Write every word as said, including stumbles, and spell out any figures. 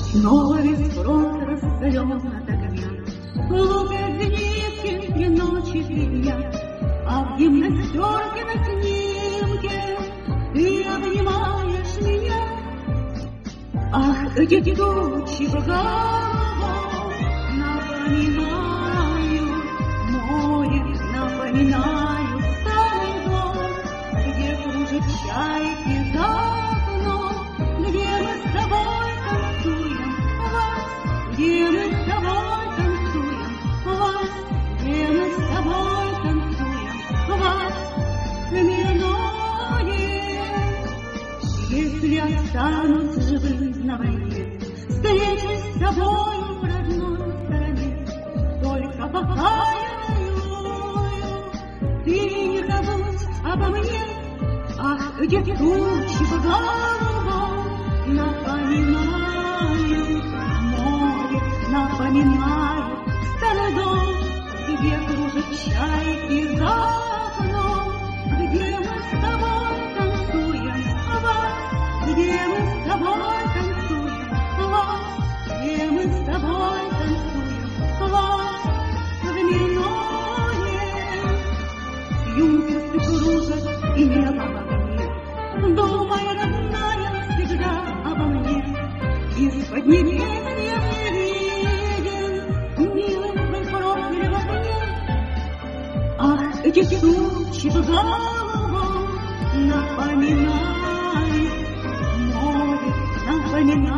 Снова весь фронт раскален от огня, лупят нитки и ночи звенят, а в гимнастерке на снимке ты обнимаешь меня. Ах, эти тучи в голову напоминают море, напоминают старый дом, где кружат чайки за окном, где мы с тобой танцуем вальс, где мы с тобой танцуем вальс, где мы с тобой танцуем вальс мирное. Если останусь живым на войне, встречусь с тобою в родной стране, только пока я воюю, ты не забудь обо мне. Ах, где тучи в голову напоминают море, напоминают старый дом, где кружат чайки за окном, где мы с тобой танцуем вальс, где мы с тобой танцуем вальс, где мы с тобой танцуем вальс мирное. Юнкерсы кружат и небо в огне, думай, родная, всегда обо мне. Из-под небес я не виден, милый твой профиль в окне. Ах, эти тучи в голову напоминают море, напоминают